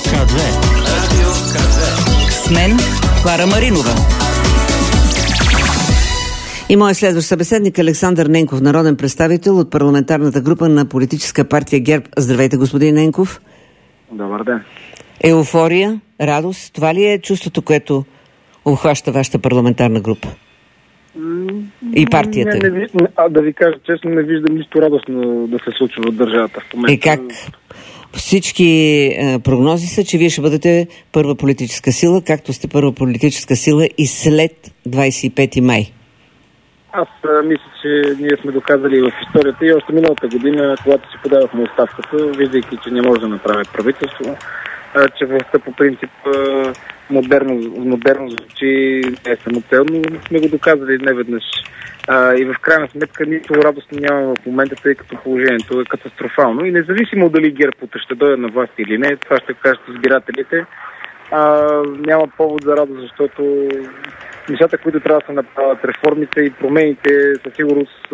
К2. Радио К2. С мен Клара Маринова. И моят следващ събеседник Александър Ненков, народен представител от парламентарната група на политическа партия ГЕРБ. Здравейте, господин Ненков. Добър ден. Еуфория, радост, това ли е чувството, което обхваща вашата парламентарна група? И партията? Да ви кажа честно, не виждам нищо радостно да се случва в държавата в момента. И как? Всички прогнози са, че вие ще бъдете първа политическа сила, както сте първа политическа сила и след 25 май. Аз мисля, че ние сме доказали в историята и още миналата година, когато си подавахме оставката, виждайки, че не може да направи правителство, че властта по принцип модерно звучи, не е самоцелно, сме го доказали неведнъж. И в крайна сметка нищо радостно няма в момента, тъй като положението е катастрофално. И независимо дали ГЕРБ ще дойде на власт или не, това ще кажат избирателите, няма повод за радост, защото нещата, които трябва да се направят, реформите и промените, със сигурност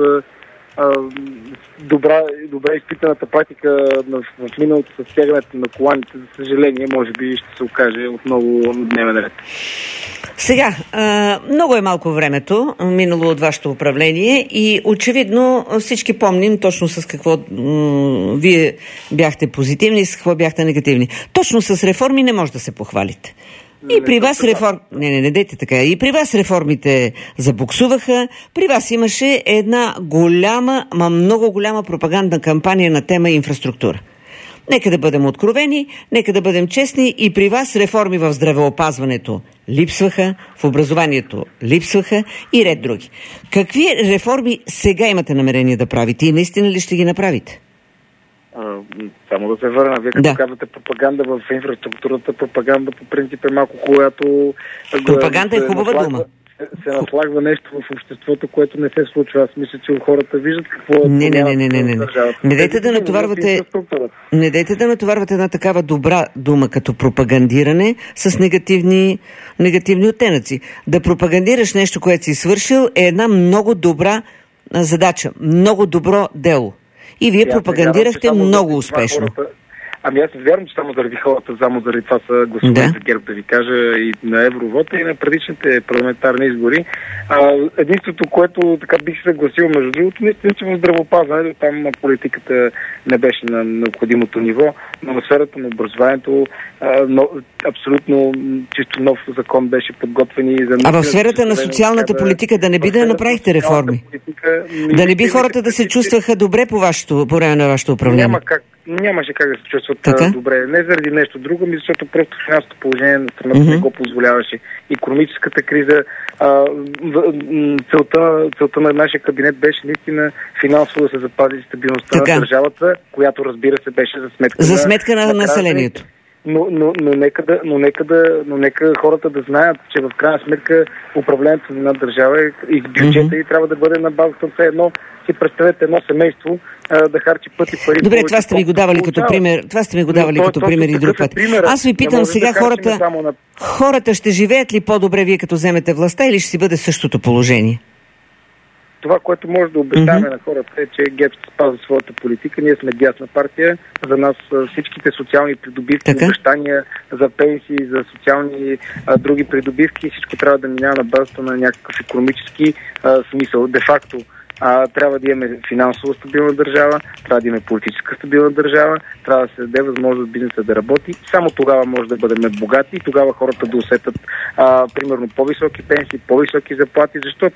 добре изпитаната практика в миналото с стягането на коланите, за съжаление, може би ще се окаже отново на дневен ред. Сега, много е малко времето минало от вашето управление и очевидно всички помним точно с какво вие бяхте позитивни и с какво бяхте негативни. Точно с реформи не може да се похвалите. И при вас Не дейте така. И при вас реформите забуксуваха. При вас имаше една голяма, много голяма пропагандна кампания на тема инфраструктура. Нека да бъдем откровени, нека да бъдем честни. И при вас реформи в здравеопазването липсваха, в образованието липсваха и ред други. Какви реформи сега имате намерение да правите и наистина ли ще ги направите? Само да се върна. Вие като казвате пропаганда в инфраструктурата, пропаганда по принцип е малко, когато... Пропаганда е хубава дума. Се наслагва нещо в обществото, което не се случва. Аз мисля, че хората виждат какво... Не. Не дайте да натоварвате една такава добра дума като пропагандиране с негативни оттенъци. Да пропагандираш нещо, което си свършил, е една много добра задача, много добро дело. И вие пропагандирахте много успешно. Аз не вярвам, че само заради хората, само заради това са гласували за ГЕРБ, да ви кажа, и на Евровота, и на предишните парламентарни избори. Единството, което така бих се съгласил, между другото, наистина, че в здравеопазването там политиката не беше на необходимото ниво, но в сферата на образованието абсолютно чисто нов закон беше подготвен и за... А в сферата на социалната политика да не би да направихте реформи? Да не би хората да се чувстваха добре по време на вашето управление? Нямаше как да се чувстват добре. Не заради нещо друго, защото просто финансовото положение на страната не го позволяваше. Икономическата криза, целта на нашия кабинет беше наистина финансово да се запази стабилността на държавата, която, разбира се, беше за сметка на населението. Но нека хората да знаят, че в крайна сметка управлението на една държава и бюджета и трябва да бъде на базата на все едно. Си представете едно семейство да харчи пъти пари. Добре, това сте ми го давали като пример. Това сте ми го давали като пример и друг път. Аз ви питам сега, хората ще живеят ли по-добре вие като вземете властта или ще си бъде същото положение? Това, което може да обещаваме на хората е, че ГЕРБ ще спазва своята политика. Ние сме дясна партия. За нас всичките социални придобивки, обещания за пенсии, за социални други придобивки, всичко трябва да минава на базата на някакъв икономически смисъл. Де-факто трябва да имаме финансово стабилна държава, трябва да имаме политическа стабилна държава, трябва да се даде възможност бизнеса да работи. Само тогава може да бъдем богати и тогава хората да усетят примерно по-високи пенсии, по-високи заплати,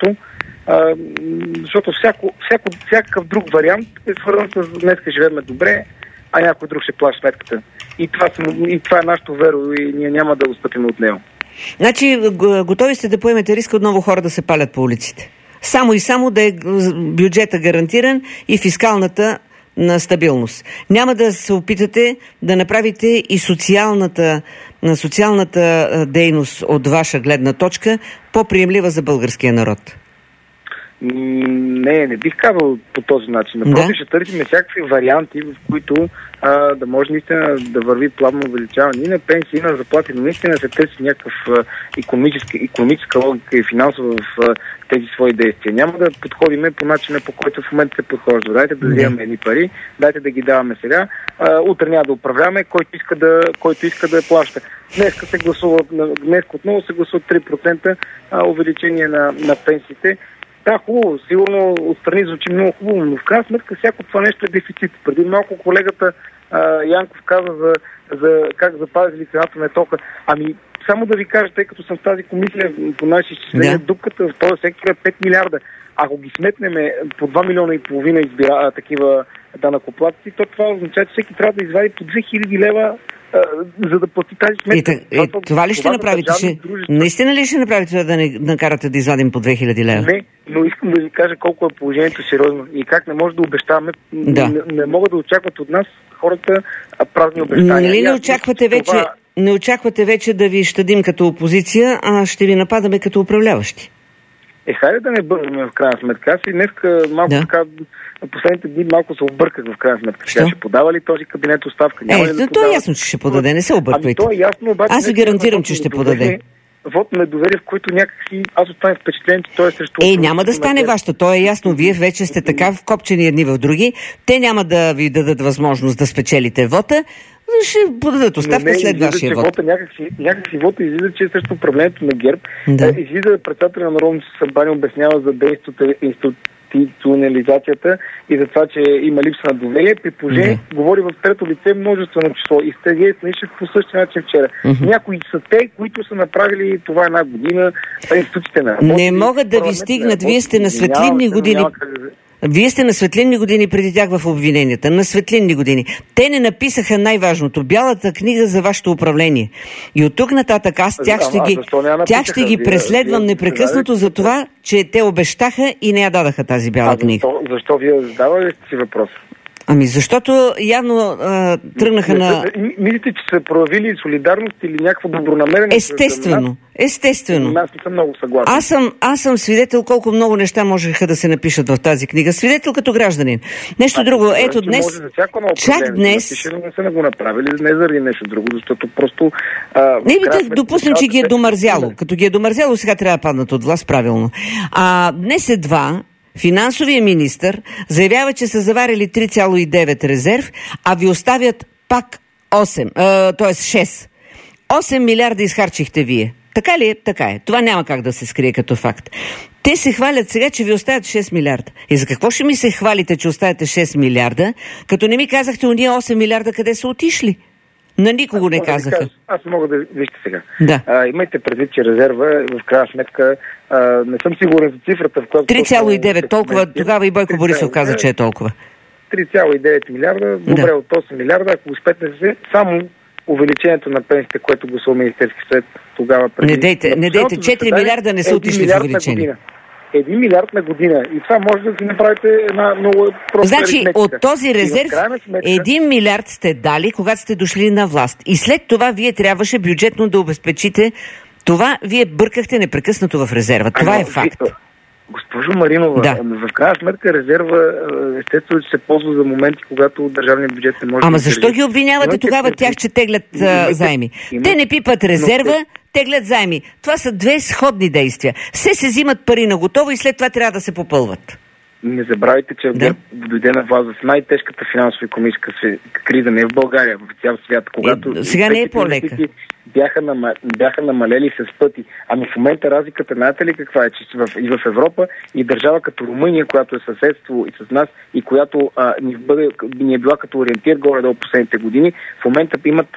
защото всякакъв друг вариант е свързан с днеска живеем добре, а някой друг ще плаща сметката. И това е нашето веро и ние няма да отстъпим от него. Значи готови сте да поемете риска отново хора да се палят по улиците? Само да е бюджета гарантиран и фискалната на стабилност. Няма да се опитате да направите и социалната дейност от ваша гледна точка по-приемлива за българския народ? Не бих казал по този начин. Напротив, ще търсим всякакви варианти, в които да може наистина да върви плавно увеличаване и на пенсии, и на заплати, но наистина се търси някакъв икономическа логика и финансова в тези свои действия. Няма да подходиме по начина, по който в момента се подхожда. Дайте да вземем едни пари, дайте да ги даваме сега, утре няма да управляваме, който иска да плаща. Днес отново се гласува 3% увеличение на пенсиите. Да, хубаво, сигурно отстрани звучи много хубаво, но в крайна сметка всяко това нещо е дефицит. Преди малко колегата Янков каза за как запазили цената на тока. Само да ви кажа, тъй като съм в тази комисия, по наши изчисления, дупката в този сектор е 5 милиарда. Ако ги сметнем по 2 милиона и половина такива данъкоплатци, то това означава, че всеки трябва да извади по 2000 лева, за да плати тази сметка. Това ли ще направите? Наистина ли ще направите това да не накарате да извадим по 2000 лева? Не, но искам да ви кажа колко е положението сериозно и как не може да обещаваме. Не могат да очакват от нас хората празни обещания. Не очаквате вече да ви щадим като опозиция, а ще ви нападаме като управляващи. Хайде да не бързаме в крайна сметка. Аз и днеска малко така, последните дни малко се обърках в крайна сметка. Ще подава ли този кабинет оставка? То е ясно, че ще подаде, не се обърквайте. То е ясно, обаче, аз ви гарантирам, че ще подаде. Вот на недоверие, в който някакси аз останах впечатлен, че той е срещу... няма да стане вашето, то е ясно. Вие вече сте така вкопчени едни в други. Те няма да ви дадат възможност да спечелите вота. Ще подадат оставка след вашия вот. Някакси вота излиза, че срещу управлението на ГЕРБ. Излиза председателя на Народното събрание, обяснява за деинституционализацията и за това, че има липса на доверие. При положение говори в трето лице множествено число. И сте действали по същия начин вчера. Някои са те, които са направили това една година. Институциите на работи. Не могат да ви стигнат. Вие сте на светлинни години. Вие сте на светлинни години преди тях в обвиненията. На светлинни години. Те не написаха най-важното. Бялата книга за вашето управление. И от тук нататък аз тях ще ги преследвам непрекъснато за това, че те обещаха и не я дадаха тази бяла книга. Защо вие задавали си въпрос? Защото явно тръгнаха на... Мислите, че са проявили солидарност или някакво добронамерение? Естествено. Аз не съм много съгласен. Аз съм свидетел колко много неща можеха да се напишат в тази книга. Свидетел като гражданин. Нещо друго. Ето днес... Чак днес... Не са го направили, не заради нещо друго, защото просто... допуснем, че ги е домързяло. Като ги е домързяло, сега трябва да паднат от власт правилно. Днес едва финансовия министър заявява, че са заварили 3,9 резерв, а ви оставят пак 8, т.е. 6. 8 милиарда изхарчихте вие. Така ли е? Така е. Това няма как да се скрие като факт. Те се хвалят сега, че ви оставят 6 милиарда. И за какво ще ми се хвалите, че оставяте 6 милиарда, като не ми казахте уния 8 милиарда къде са отишли? На никого не казаха. Аз мога да... Вижте сега. Да. Имайте предвид, че резерва в крайна сметка не съм сигурен за цифрата, в която... 3,9, толкова. Тогава и Бойко Борисов каза, че е толкова. 3,9 милиарда, добре от 8 милиарда, ако успетне се само увеличението на пенсиите, което гласува Министерски съвет тогава преди... Не дейте, 4 милиарда не са отишли в увеличение. 1 милиард на година. И това може да си направите една много проста аритметика. От този резерв 1 милиард сте дали, когато сте дошли на власт. И след това вие трябваше бюджетно да обезпечите това. Вие бъркахте непрекъснато в резерва. Това е факт. Госпожо Маринова, в крайна сметка резерва естествено че се ползва за моменти, когато държавният бюджет не може... защо ги обвинявате тогава тях, че теглят заеми? Те не пипат резерва, теглят заеми. Това са две сходни действия. Се взимат пари на готово и след това трябва да се попълват. Не забравяйте, че дойде на власт в най-тежката финансово-икономическа криза, не в България, в цял свят. Когато сега не е по-лека. Бяха намалели с пъти. В момента разликата, знаете ли каква е? Че и в Европа и държава като Румъния, която е съседство и с нас и която ни е била като ориентир горе-долу последните години, в момента имат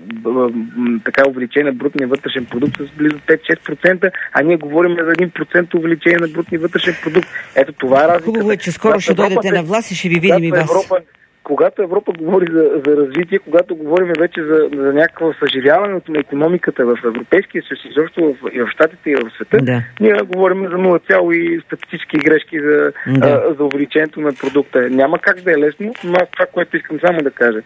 така увеличение на брутния вътрешен продукт с близо 5-6%, а ние говорим за 1% увеличение на брутния вътрешен продукт. Ето това е разликата. Хубаво е, че скоро ще дойдете на власт и ще ви видим и вас. Когато Европа говори за развитие, когато говорим вече за някакво съживяване на икономиката в Европейския съюз, изобщо и в Щатите и в света, ние говорим за 0, и статистически грешки за увеличението на продукта. Няма как да е лесно, но аз това, което искам само да кажа.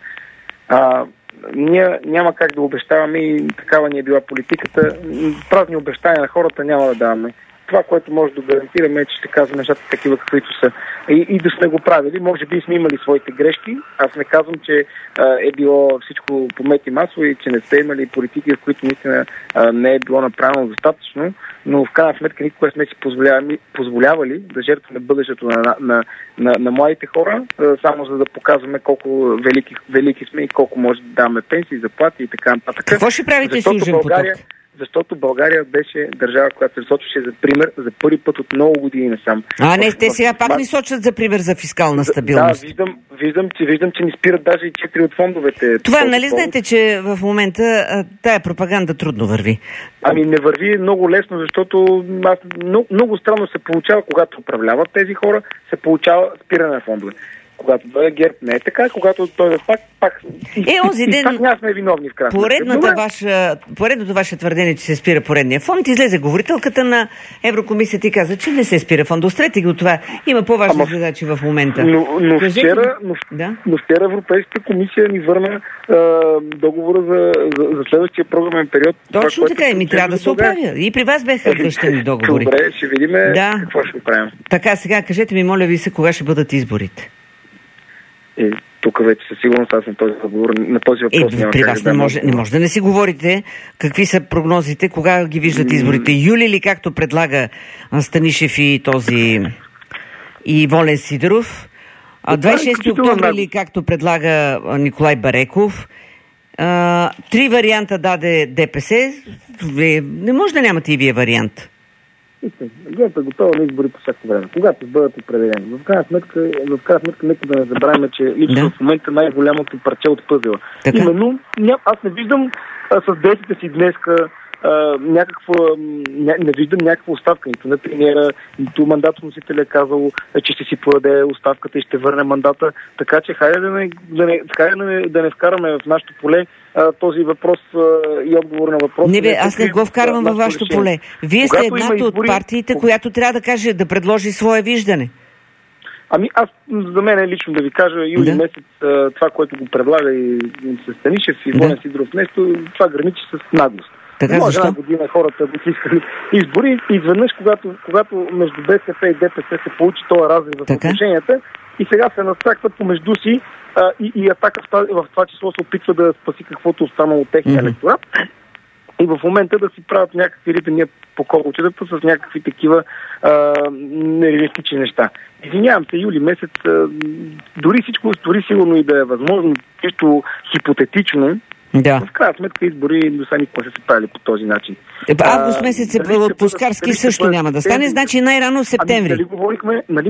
Ние няма как да обещаваме и такава ни е била политиката. Празни обещания на хората няма да даваме. това, което може да гарантираме е, че ще казваме нещата такива, каквито са. И да сме го правили. Може би сме имали своите грешки. Аз не казвам, че е било всичко по мет и масло и че не сте имали политики, в които наистина не е било направено достатъчно, но в крайна сметка никога сме си позволявали да жертваме бъдещето на младите хора, само за да показваме колко велики сме и колко може да даваме пенсии, заплати и така нататък. Какво ще правите с Южен поток? Защото България беше държава, която се сочеше за пример за първи път от много години насам. Не, те сега пак ни сочат за пример за фискална стабилност. Да, виждам, че ни спират даже и 4 от фондовете. Това, нали знаете, че в момента тая пропаганда трудно върви? Не върви много лесно, защото много странно се получава, когато управляват тези хора, се получава спиране на фондове. Когато дойде ГЕРБ, не е така, когато той пак онзи ден пак ние сме виновни в края. Поредното ваше твърдение, че се спира поредния фонд, излезе говорителката на Еврокомисията и каза, че не се спира фонд. Острете го това. Има по-важни задачи в момента. Но вчера Европейската комисия ни върна договора за следващия програмен период. Точно така, и ми трябва да се оправя. И при вас беха връщани договори. Добре, ще видим какво ще правим. Така, сега кажете ми, моля ви се, кога ще бъдат изборите? Тук вече със сигурност аз на този въпрос няма при вас не може да не си говорите какви са прогнозите, кога ги виждате изборите. Юли ли, както предлага Станишев и Волен Сидеров? 26 октомври ли, както предлага Николай Бареков? 3 варианта даде ДПС. Не може да нямате и вие вариант. ГЕРБ е готова на избори по всяко време, когато бъдат определени. В крайна сметка, нека да не забравяме, че лично в момента най-голямото парче от пъзела. Именно, аз не виждам с действията си днеска не виждам някаква оставка. Нито на премиера, нито мандатоносителя е казал, че ще си подаде оставката и ще върне мандата. Така че хайде да не вкараме в нашото поле този въпрос и отговор на въпрос. Аз не го вкарвам във вашето поле. Вие сте едната от партиите, която трябва да каже, да предложи свое виждане. Аз за мен лично да ви кажа, юли месец това, което го предлага и с Станишев и Волен Сидеров нещо, това граничи с наглост. Така, може една година хората да искали избори и изведнъж, когато между БСП и ДПС се получи този разрив в отношенията и сега се настракват помежду си и Атака в това число се опитва да спаси каквото останало от техния електорат и в момента да си правят някакви ритания по колчетата с някакви такива нереалистични неща. Извинявам се, юли месец, дори сигурно и да е възможно, чисто хипотетично, в крайна сметка избори до сега никога се правили по този начин. Август месец от Пускарски също няма да стане, значи най-рано в септември. Нали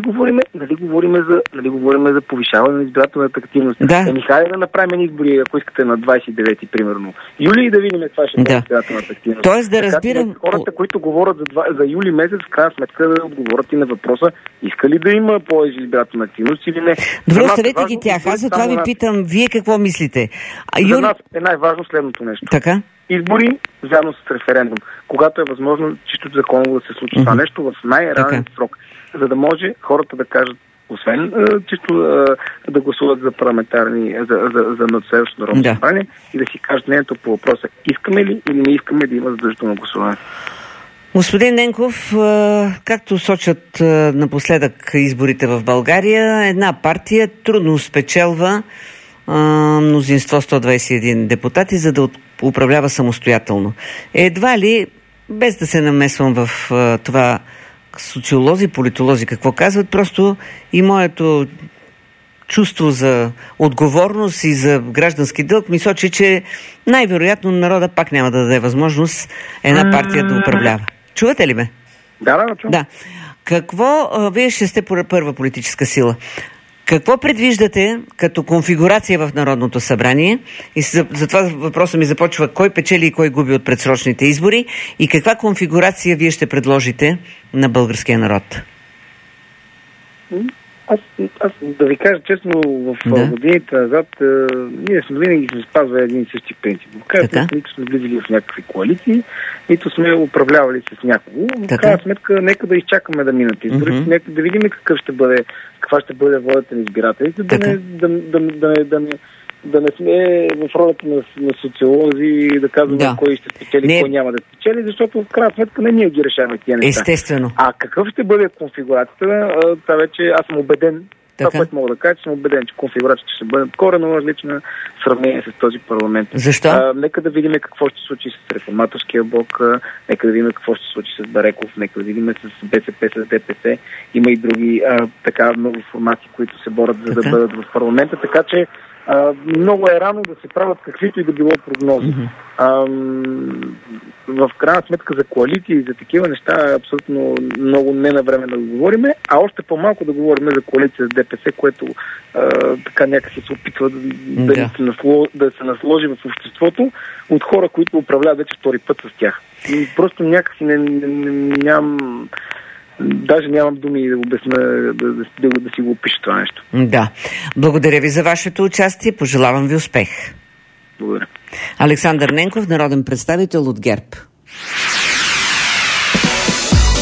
говорим за повишаване на избирателната активност. Хайде да направим избори, ако искате на 29-ти, примерно. Юли и да видим това ще бъде избирателната активност. Тоест да разбирам... Хората, които говорят за юли месец, в крайна сметка да отговорят и на въпроса, иска ли да има повече избирателна активност или не. Добре, оставете ги тях. Аз за това ви питам, вие какво мислите? За нас е най-важно следното нещо. Така? Избори заедно с референдум. Когато е възможно чисто законово да се случи това нещо в най-ранен срок. За да може хората да кажат, освен чисто да гласуват за парламентарни, за надседващо народно събрание и да си кажат мнението по въпроса, искаме ли или не искаме да има задължително гласуване. Господин Ненков, както сочат напоследък изборите в България, една партия трудно спечелва мнозинство 121 депутати, за да управлява самостоятелно. Едва ли, без да се намесвам в това социолози, политолози какво казват, просто и моето чувство за отговорност и за граждански дълг ми сочи, че най-вероятно народа пак няма да даде възможност една партия да управлява. Чувате ли ме? Да, чувам. Да. Какво, вие ще сте първа политическа сила. Какво предвиждате като конфигурация в Народното събрание? И затова въпросът ми започва кой печели и кой губи от предсрочните избори и каква конфигурация вие ще предложите на българския народ? Аз да ви кажа честно, в годините назад ние сме винаги сме спазвали един и същи принцип. Нито сме влизали в някакви коалиции, нито сме управлявали с някого. В крайна сметка, нека да изчакаме да минат изборите, нека да видим каква ще бъде волята на избирателите, да не сме в ролята на социолози и да казваме кой ще спечели, кой няма да спечели, защото в крайна сметка не ние ги решаваме тия неща. Естествено. А какъв ще бъде конфигурацията, това вече аз съм убеден. Това, което мога да кажа, че съм убеден, че конфигурацията ще бъде коренно различна в сравнение с този парламент. Защо? Нека да видим какво ще се случи с Реформаторския блок, нека да видим какво ще се случи с Бареков, нека да видим с БСП, с ДПС. Има и други много формации, които се борят за да бъдат в парламента, така че много е рано да се правят каквито и да било прогнози. В крайна сметка за коалиции и за такива неща е абсолютно много ненавременно да говорим, а още по-малко да говорим за коалиция с ДПС, което така някакси се опитва да се насложи в обществото от хора, които управляват вече втори път с тях. И просто някакси нямам... Даже нямам думи да обясня, да си го опиша това нещо. Да. Благодаря ви за вашето участие. Пожелавам ви успех. Благодаря. Александър Ненков, народен представител от ГЕРБ.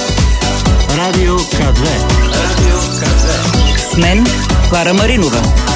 Радио К2. С мен Клара Маринова.